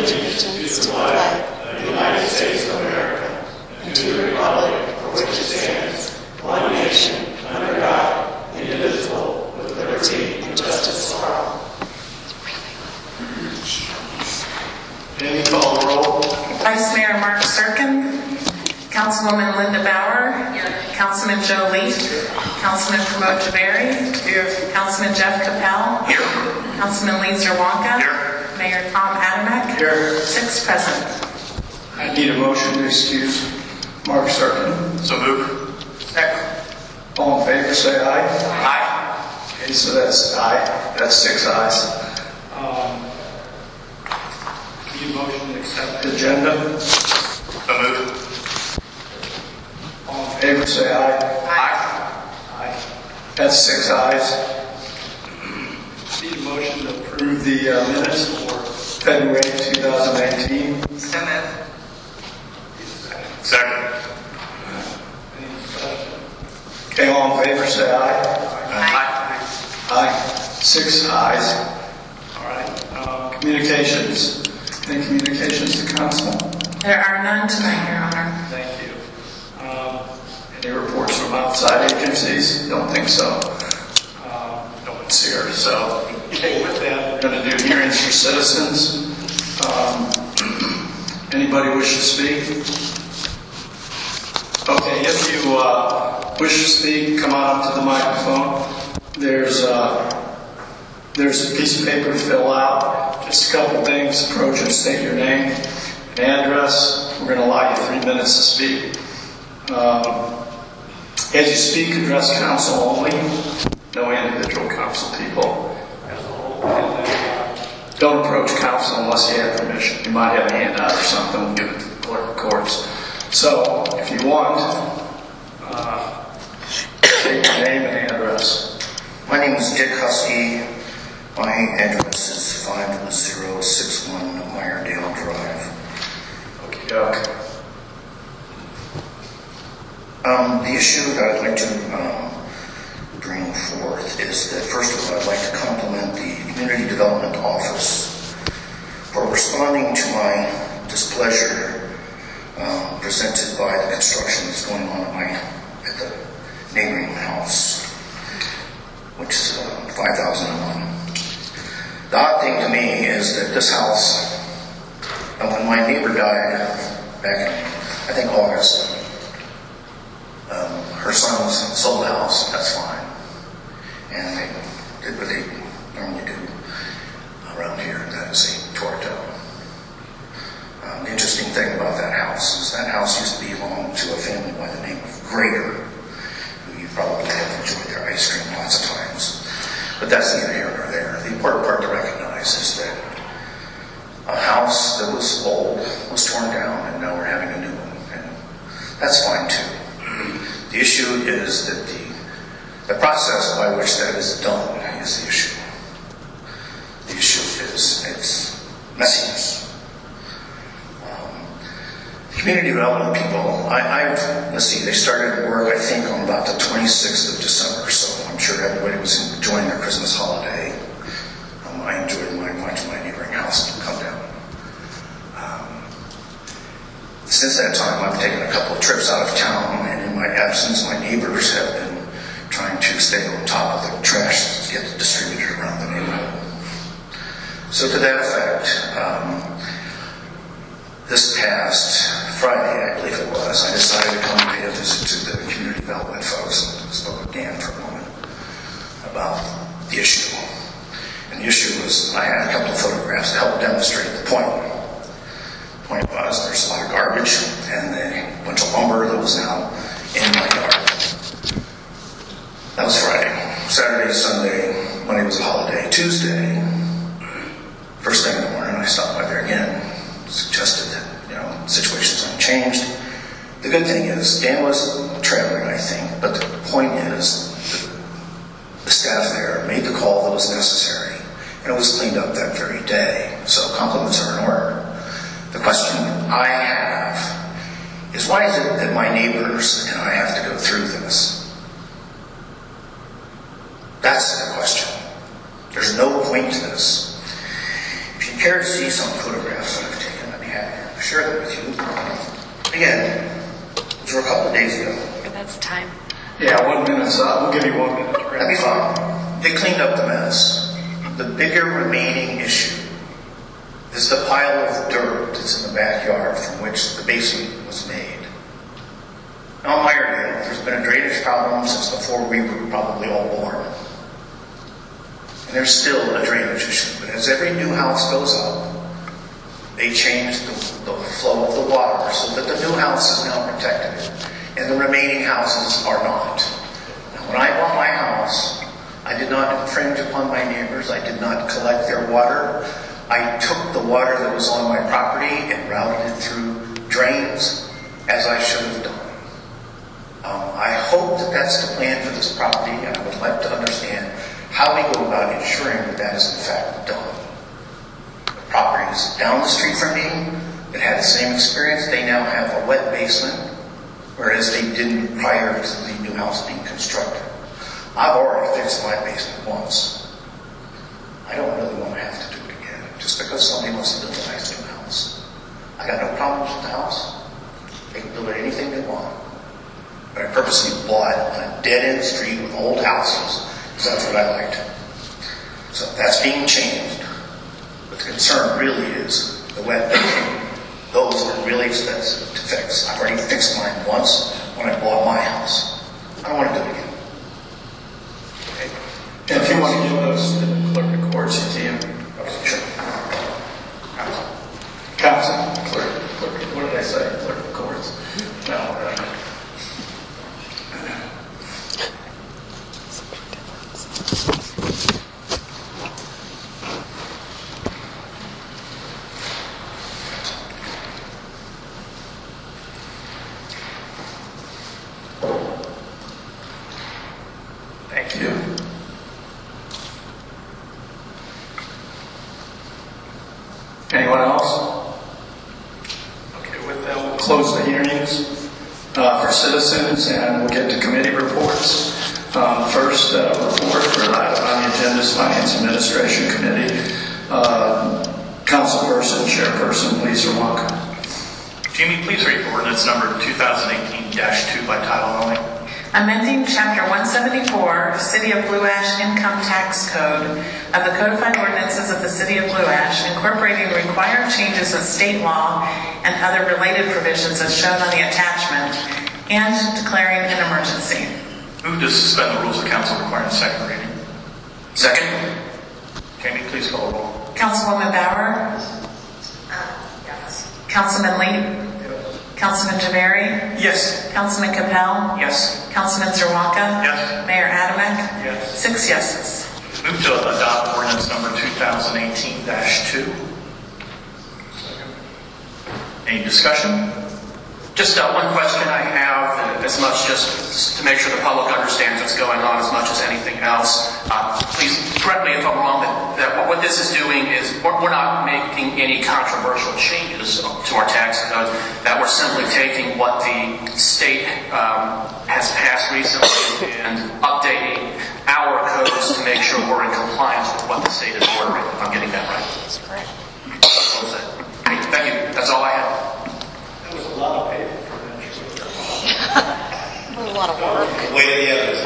pledge allegiance to the flag of the United States of America and to the republic for which it stands, one nation, under God, indivisible, with liberty and justice for all. Amy, call the roll. Vice Mayor Mark Serkin, Councilwoman Linda Bauer, Councilman Joe Leaf, Councilman Pramod Jhaveri, Councilman Jeff Capel, Councilman Lee Zerwanka, Mayor Tom Adamek, Here. 6 present. I need a motion to excuse Mark Serkin. So move. Second. All in favor, say aye. Aye. Okay, so that's aye. That's 6 ayes. Need a motion to accept the agenda. So move. All in favor, say aye. Aye. Aye. That's 6 ayes. Need a motion to approve the minutes for February 2019. So moved. Second. Any discussion? Okay, all in favor, say aye. Aye. Aye. 6 ayes. All right. Communications. Any communications to council? There are none tonight, Your Honor. Thank you. Any reports from outside agencies? Don't think so. No one's here. So, okay, with that, we're going to do hearings for citizens. Anybody wish to speak? Okay, if you wish to speak, come on up to the microphone. There's a piece of paper to fill out. Just a couple things. Approach and state your name and address. We're going to allow you 3 minutes to speak. As you speak, address council only. No individual council people. Don't approach council unless you have permission. You might have a handout or something. We'll give it to the clerk of courts. So, if you want, state your name and address. My name is Dick Husky. My address is 5061 Meyerdale Drive. Okie doke. The issue that I'd like to bring forth is that, first of all, I'd like to compliment the Community Development Office for responding to my displeasure presented by the construction that's going on at the neighboring house, which is 5001. The odd thing to me is that this house, when my neighbor died back in, I think, August, her sons sold the house. That's fine. And they did what they normally do around here, and that is they tore it down. The interesting thing about that house is that house used to belong to a family by the name of Greater, who you probably have enjoyed their ice cream lots of times. But that's neither here nor there. The important part to recognize is that a house that was old was torn down, and now we're having a new one. And that's fine too. The issue is that the process by which that is done is the issue. The issue is its messiness. Community development people, let's see, they started work, I think, on about the 26th of December, so I'm sure everybody was enjoying their Christmas holiday. I enjoyed mine watching my neighboring house come down. Since that time, I've taken a couple of trips out of town, and in my absence, my neighbors have been trying to stay on top of the trash that gets distributed around the neighborhood. So to that effect, this past Friday, I believe it was, I decided to come and pay a visit to the community development folks and spoke with Dan for a moment about the issue. And the issue was, I had a couple of photographs to help demonstrate the point. The point was, there's a lot of garbage and a bunch of lumber that was now in my yard. That was Friday. Saturday, Sunday, Monday was a holiday. Tuesday, first thing in the morning, I stopped by there again, suggested that, situation's unchanged. The good thing is, Dan was traveling, I think, but the point is, the staff there made the call that was necessary, and it was cleaned up that very day, so compliments are in order. The question I have is, why is it that my neighbors and I have to go through this? That's the question. There's no point to this. If you care to see some photographs that I've share that with you. Again, those were a couple of days ago. That's time. Yeah, 1 minute, so we'll give you 1 minute. That'd be fine. They cleaned up the mess. The bigger remaining issue is the pile of dirt that's in the backyard from which the basement was made. Now, in Iredale, there's been a drainage problem since before we were probably all born. And there's still a drainage issue. But as every new house goes up, they change the flow of the water so that the new house is now protected and the remaining houses are not. Now, when I bought my house, I did not infringe upon my neighbors. I did not collect their water. I took the water that was on my property and routed it through drains, as I should have done. I hope that that's the plan for this property, and I would like to understand how we go about ensuring that that is in fact done. The properties down the street from me that had the same experience, they now have a wet basement, whereas they didn't prior to the new house being constructed. I've already fixed my basement once. I don't really want to have to do it again, just because somebody wants to build a nice new house. I got no problems with the house. They can build it anything they want. But I purposely bought on a dead-end street with old houses, because that's what I liked. So that's being changed. But the concern really is the wet basement. Those are really expensive to fix. I've already fixed mine once when I bought my house. I don't want to do it again. And if you want to give those to the clerk of courts, you can. Okay, sure. Counsel, clerk, what did I say? Clerk of courts. No, Thank you. Anyone else? Okay, with that, we'll close the hearings for citizens and we'll get to committee reports. First report for item on the agenda is Finance Administration Committee. Councilperson, Chairperson Lisa Wonka. Jamie, please read ordinance number 2018-2 by title only. Amending Chapter 174, City of Blue Ash Income Tax Code of the Codified Ordinances of the City of Blue Ash, incorporating required changes in state law and other related provisions as shown on the attachment, and declaring an emergency. Move to suspend the rules of council requiring a second reading. Second? Jamie, please call the roll. Councilwoman Bauer? Yes. Councilman Lee? Councilman Javari? Yes. Councilman Capel? Yes. Councilman Zerwanka? Yes. Mayor Adamick? Yes. 6 yeses. Move to adopt ordinance number 2018-2. Any discussion? Just one question I have, as much just to make sure the public understands what's going on as much as anything else. Please correct me if I'm wrong, that what this is doing is we're not making any controversial changes to our tax code, that we're simply taking what the state has passed recently and updating our codes to make sure we're in compliance with what the state is ordering, if I'm getting that right. That's correct. Okay, thank you. That's all I have. That was a lot of paper. A lot of work. Wait to the others.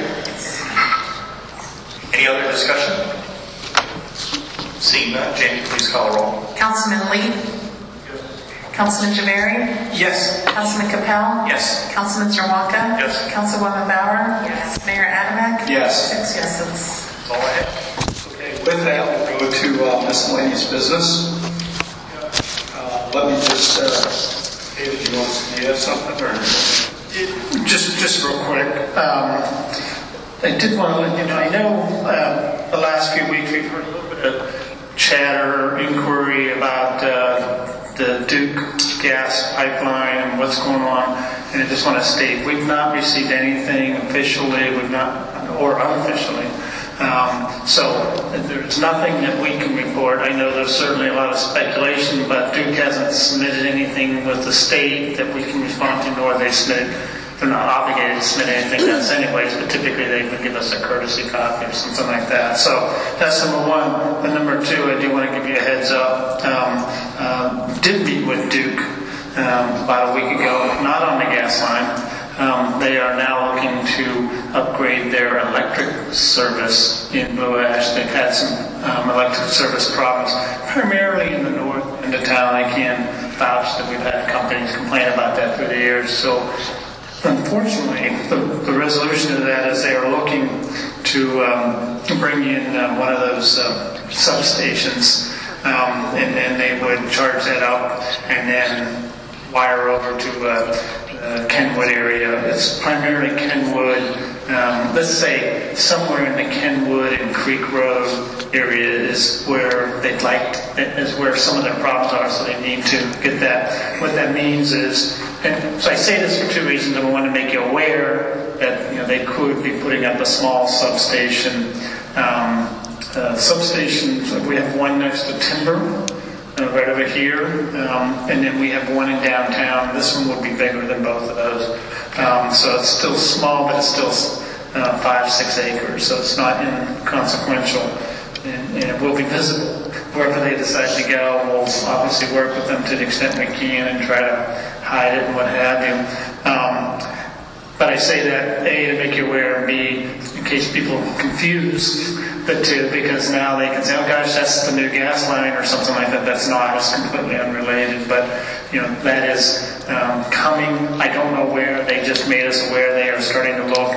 Any other discussion? Seeing none, Jamie, please call the roll. Councilman Lee? Councilman Javari? Yes. Councilman Capel? Yes. Councilman Zerwanka? Yes. Councilwoman Bauer? Yes. Mayor Adamick? Yes. 6 yeses. That's all I have. Okay, with that, we'll go to miscellaneous business. Let me just, David, do you have something? Or? Just real quick. I did want to let you know, I know the last few weeks we've heard a little bit of chatter, inquiry about the Duke gas pipeline and what's going on. And I just want to state, we've not received anything officially, we've not, or unofficially. So there's nothing that we can report. I know there's certainly a lot of speculation, but Duke hasn't submitted anything with the state that we can respond to, nor they submitted. They're not obligated to submit anything else anyways, but typically they would give us a courtesy copy or something like that. So that's number one. And number two, I do want to give you a heads up. did meet with Duke about a week ago, not on the gas line. They are now looking to upgrade their electric service in Blue Ash. They've had some electric service problems, primarily in the north end of town. I can vouch that we've had companies complain about that through the years. So, unfortunately, the resolution of that is they are looking to bring in one of those substations, and then they would charge that up and then wire over to Kenwood area. It's primarily Kenwood, let's say somewhere in the Kenwood and Creek Road area is where is where some of their problems are, so they need to get that. What that means is, and so I say this for two reasons. I want to make you aware that they could be putting up a small substation. Substations, we have one next to Timber, right over here, and then we have one in downtown. This one would be bigger than both of those. So it's still small, but it's still 5-6 acres, so it's not inconsequential, and it will be visible. Wherever they decide to go, we'll obviously work with them to the extent we can and try to hide it and what have you. But I say that, A, to make you aware, and B, in case people are confused, the two, because now they can say, oh gosh, that's the new gas line or something like that. That's not. It's completely unrelated. But, that is coming. I don't know where. They just made us aware. They are starting to look.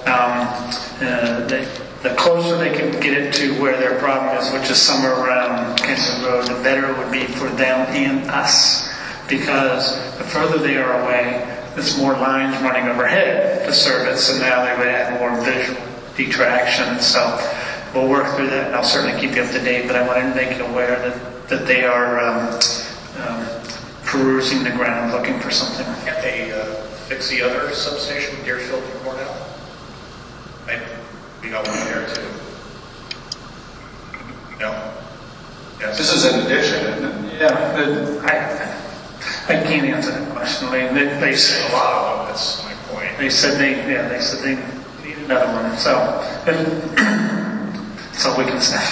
The closer they can get it to where their problem is, which is somewhere around Kenwood Road, the better it would be for them and us. Because the further they are away, there's more lines running overhead to serve it. So now they would add more visual detraction. So we'll work through that, and I'll certainly keep you up to date, but I wanted to make you aware that they are perusing the ground, looking for something. Can't they fix the other substation, Deerfield and Cornell? We got one there too. No? Yes. This is an addition, isn't it? Yeah, I can't answer that question. They said A lot of them, that's my point. They said they need another one. So that's all we can say.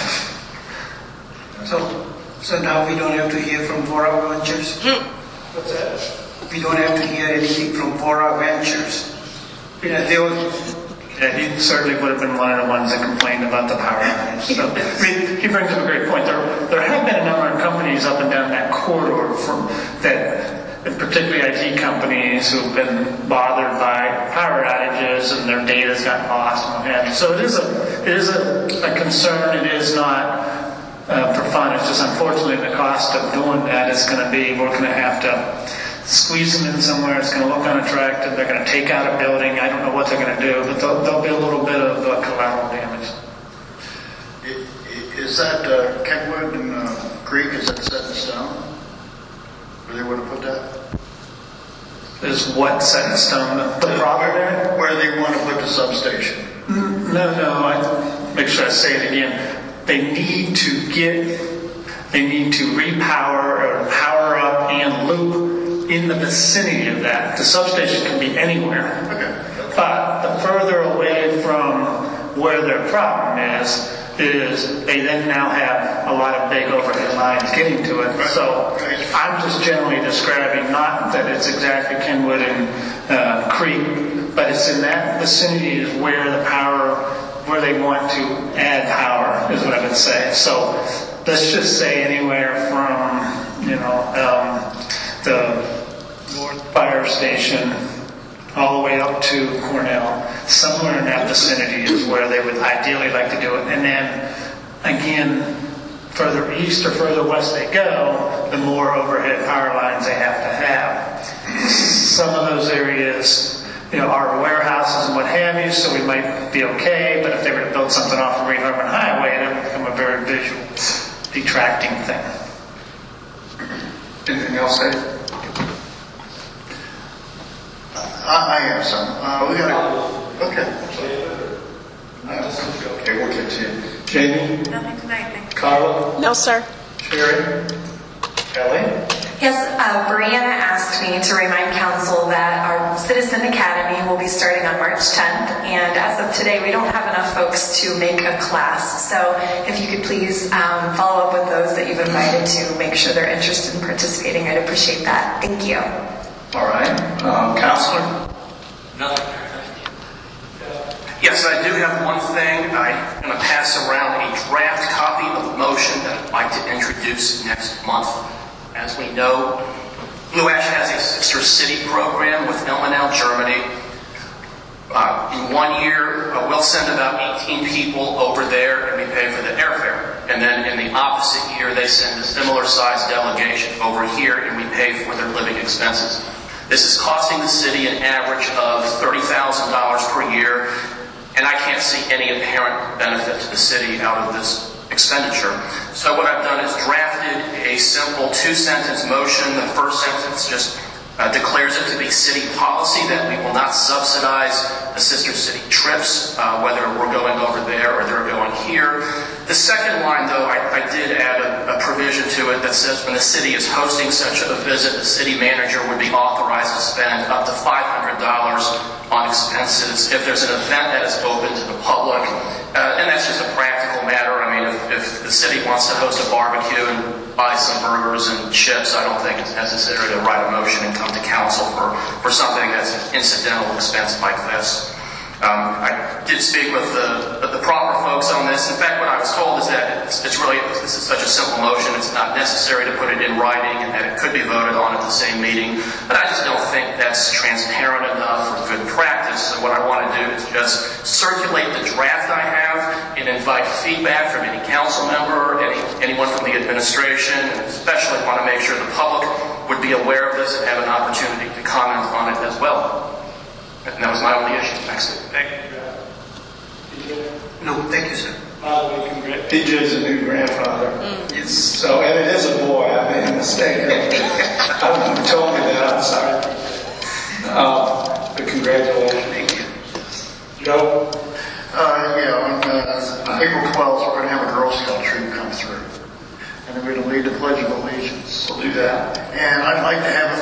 So now we don't have to hear from Vora Ventures? What's that? We don't have to hear anything from Vora Ventures. He certainly would have been one of the ones that complained about the power lines. So, he brings up a great point. There have been a number of companies up and down that corridor particularly IT companies who've been bothered by power outages and their data's gotten lost and what have you. So it is a concern. It is not for fun. It's just unfortunately the cost of doing that is going to be, we're going to have to squeeze them in somewhere. It's going to look unattractive. They're going to take out a building. I don't know what they're going to do, but there'll be a little bit of collateral damage. Is that Kenwood and Creek, is that set in stone? Where they want to put that? Is what set in stone? The problem there? Where they want to put the substation? No. I make sure I say it again. They need to repower or power up and loop in the vicinity of that. The substation can be anywhere. Okay. But the further away from where their problem is they then now have a lot of big overhead lines getting to it. Right. So I'm just generally describing, not that it's exactly Kenwood and Creek, but it's in that vicinity is where where they want to add power, is what I would say. So let's just say anywhere from, the North Fire Station all the way up to Cornell. Somewhere in that vicinity is where they would ideally like to do it. And then, again, further east or further west they go, the more overhead power lines they have to have. Some of those areas, are warehouses and what have you, so we might be okay, but if they were to build something off of Reed Harmon Highway, that would become a very visual, detracting thing. Anything else, Dave? I have some. We got okay. Okay, we'll continue. Jamie? Nothing tonight, thank you. Carla? No, sir. Sherry? Kelly? Yes, Brianna asked me to remind council that our Citizen Academy will be starting on March 10th, and as of today, we don't have enough folks to make a class. So if you could please follow up with those that you've invited to make sure they're interested in participating, I'd appreciate that. Thank you. All right. Counselor? Nothing. Yes, I do have one thing. I'm going to pass around a draft copy of the motion that I'd like to introduce next month. As we know, Blue Ash has a sister city program with Ilmenau, Germany. In 1 year, we'll send about 18 people over there and we pay for the airfare. And then in the opposite year, they send a similar sized delegation over here and we pay for their living expenses. This is costing the city an average of $30,000 per year, and I can't see any apparent benefit to the city out of this expenditure. So what I've done is drafted a simple 2-sentence motion. The first sentence just declares it to be city policy that we will not subsidize the sister city trips, whether we're going over there or they're going here. The second line, though, I did add a provision to it that says when the city is hosting such a visit, the city manager would be authorized to spend up to $500 on expenses if there's an event that is open to the public. And that's just a practical matter. I mean, if the city wants to host a barbecue and buy some burgers and chips, I don't think it's necessary to write a motion and come to council for something that's an incidental expense like this. I did speak with the proper folks on this. In fact, what I was told is that this is such a simple motion, it's not necessary to put it in writing and that it could be voted on at the same meeting. But I just don't think that's transparent enough for good practice. So what I want to do is just circulate the draft I have and invite feedback from any council member, anyone from the administration, and especially want to make sure the public would be aware of this and have an opportunity to comment on it as well. And that was my only issue. Thanks. Thank you. No, thank you, sir. PJ's a new grandfather. Yes. So, and it is a boy. I made a mistake. I don't know who told me that. I'm sorry. But congratulations. Thank you. Joe? On April 12th, we're going to have a Girl Scout troop come through. And we're going to lead the Pledge of Allegiance. We'll do that. And I'd like to have a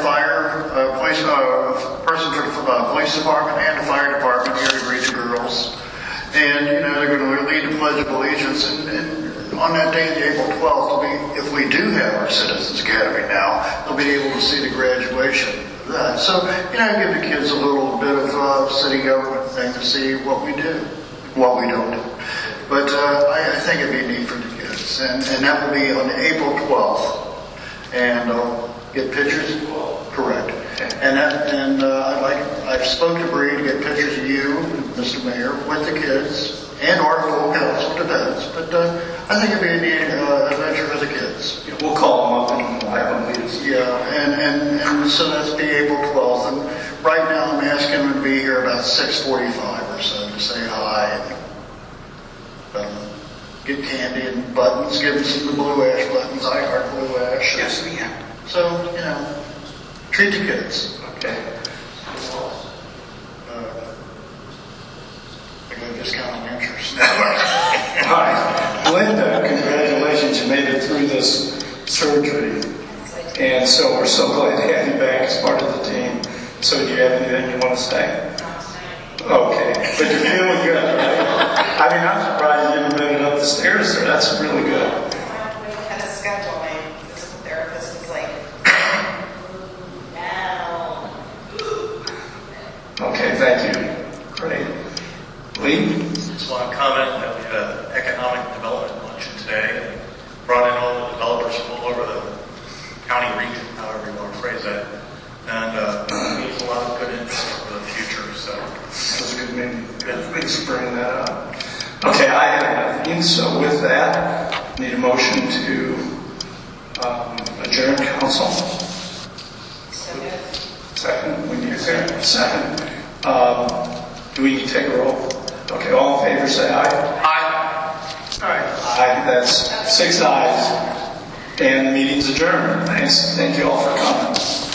person for the police department and the fire department here to greet the girls. And, they're going to lead the Pledge of Allegiance. And on that day, the April 12th, if we do have our Citizens Academy now, they'll be able to see the graduation of that. So, give the kids a little bit of city government thing to see what we do, what we don't do. But I think it'd be neat for the kids. And that will be on April 12th. And get pictures? Correct. And I've spoken to Bree to get pictures of you, Mr. Mayor, with the kids, and or full council, depends. But I think it'd be a neat adventure for the kids. Yeah, we'll call them up and have them meet. Yeah, and so that's the April 12th. And right now I'm asking them to be here about 6:45 or so to say hi. Get candy and buttons, give them some of the Blue Ash buttons. I heart Blue Ash. Yes, we have. So, treat the kids. Okay. I got a discount on interest. All right. Linda, congratulations. You made it through this surgery. And so we're so glad to have you back as part of the team. So do you have anything you want to say? Okay. But you're feeling good, right? I mean, I'm surprised you haven't made it up the stairs there. That's really good. We had a schedule. My physical therapist was like, now. Okay, thank you. Great. Lee? Just want to comment that we had an economic development luncheon today. Brought in all the developers from all over the county region, however you want to phrase that. And it needs a lot of good interest for the future. So That was a good meeting. Thanks for bringing that up. Okay, I have nothing. So with that, need a motion to adjourn council. Second. We need a second. Do we need to take a roll? Okay, all in favor say aye. Aye. All right. Aye. That's 6 ayes. And the meeting's adjourned. Thanks. Thank you all for coming.